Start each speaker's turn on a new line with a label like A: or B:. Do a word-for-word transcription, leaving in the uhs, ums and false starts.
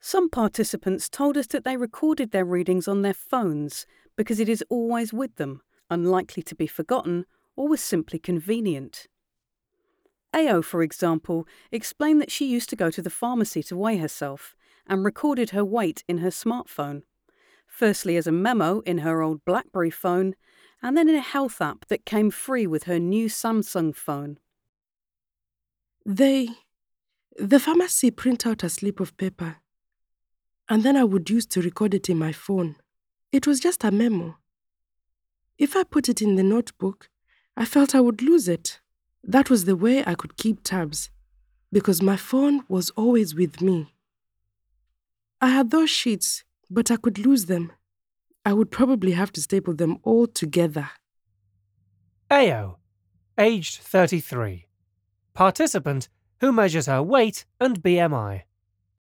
A: Some participants told us that they recorded their readings on their phones because it is always with them, unlikely to be forgotten, or was simply convenient. Ao, for example, explained that she used to go to the pharmacy to weigh herself and recorded her weight in her smartphone, firstly as a memo in her old BlackBerry phone, and then in a health app that came free with her new Samsung phone.
B: They, the pharmacy print out a slip of paper, and then I would use to record it in my phone. It was just a memo. If I put it in the notebook, I felt I would lose it. That was the way I could keep tabs, because my phone was always with me. I had those sheets, but I could lose them. I would probably have to staple them all together.
C: Ao, aged thirty-three. Participant who measures her weight and B M I.